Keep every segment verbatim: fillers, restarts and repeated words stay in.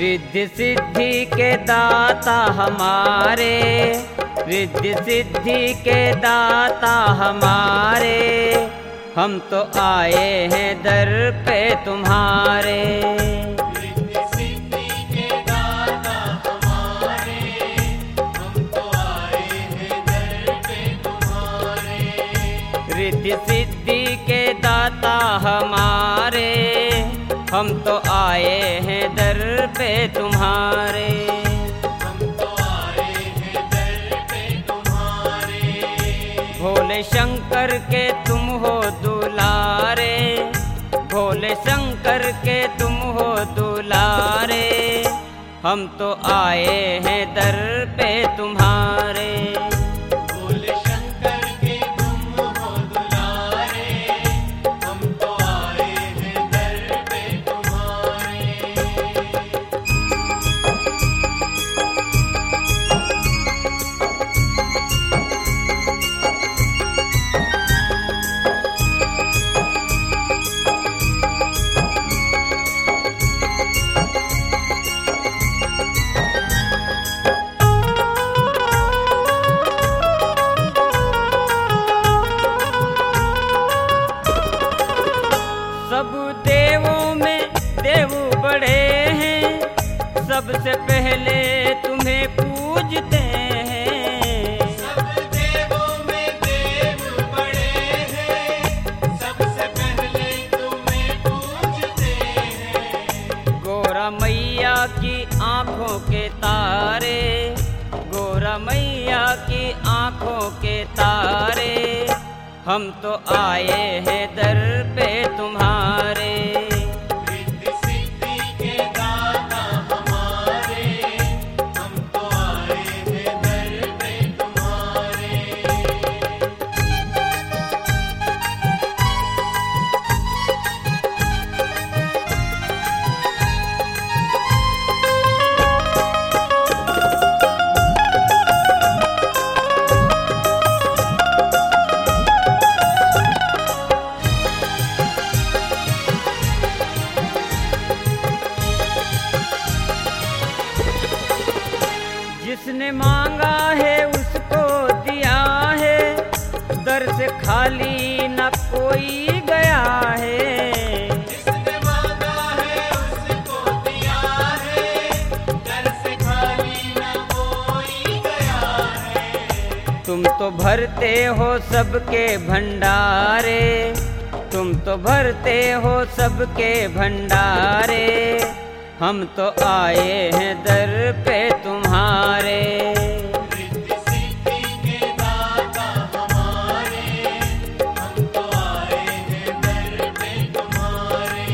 रिद्धि सिद्धि के दाता हमारे, रिद्धि सिद्धि के दाता हमारे, हम तो आए हैं दर पे तुम्हारे। रिद्धि सिद्धि के दाता हमारे, हम तो आए हैं दर पे तुम्हारे। रिद्धि सिद्धि के दाता हमारे, हम तो आए हैं दर पे तुम्हारे। हम तो आए हैं दर पे तुम्हारे। भोले शंकर के तुम हो दुलारे, भोले शंकर के तुम हो दुलारे, हम तो आए हैं दर पे तुम्हारे। भोले शंकर के तुम हो दुलारे, हम तो आए हैं दर पे तुम्हारे। सब देवों में देव बड़े हैं, सबसे पहले तुम्हें पूजते हैं। सब देवों में देव बड़े हैं, सबसे पहले तुम्हें पूजते हैं। गोरा मैया की आंखों के तारे, गोरा मैया की आंखों के तारे, हम तो आए हैं दर पे तुम्हारे। रिद्धि सिद्धि के दाता हमारे, हम तो आए हैं दर पे तुम्हारे। जिसने मांगा है उसको दिया है, दर से खाली न कोई गया है। जिसने मांगा है उसको दिया है, दर से खाली न कोई गया है। तुम तो भरते हो सबके भंडारे, तुम तो भरते हो सबके भंडारे, हम तो आए हैं दर पे तुम्हारे। रिद्धि सिद्धि के दाता हमारे, हम तो आए हैं दर पे तुम्हारे।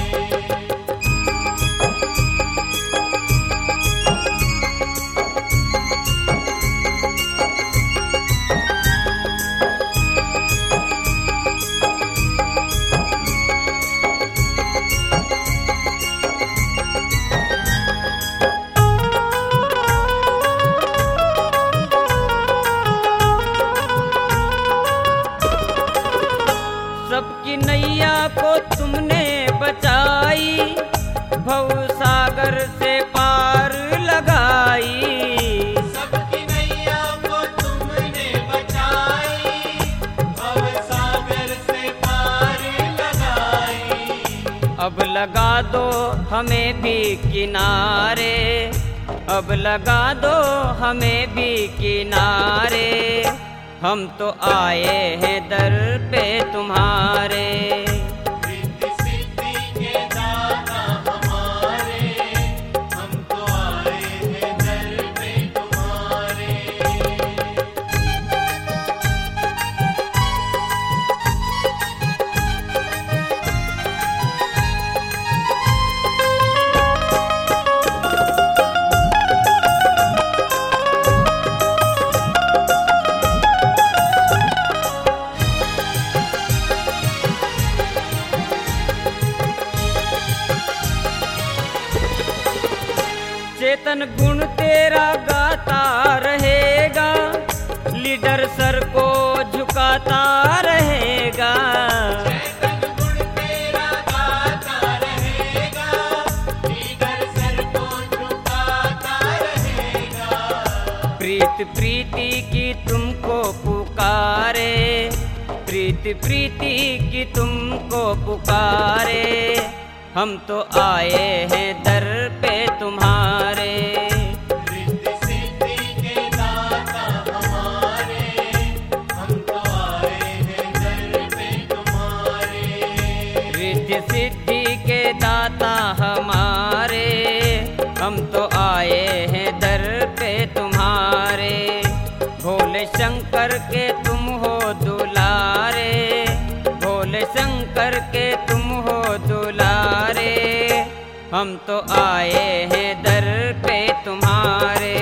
सबकी नैया को तुमने बचाई, भव सागर से पार लगाई। सबकी नैया को तुमने बचाई, भव सागर से पार लगाई। अब लगा दो हमें भी किनारे, अब लगा दो हमें भी किनारे, हम तो आए हैं दर पे तुम्हारे। रिद्धि सिद्धि के दाता हमारे, हम तो आए हैं दर पे तुम्हारे। चेतन गुण तेरा गाता रहेगा, लीडर सर को झुकाता रहेगा। चेतन गुण तेरा गाता रहेगा, लीडर सर को प्रीति प्रीति की तुमको पुकारे, हम तो आए हैं दर पे तुम्हारे। रिद्धि सिद्धि के दाता हमारे, हम तो आए हैं दर पे तुम्हारे। रिद्धि सिद्धि के दाता हमारे, हम तो आए हैं दर पे तुम्हारे। भोले शंकर के तुम हो दुलारे, भोले शंकर के तुम हो दुलारे, हम तो आए हैं दर पे तुम्हारे।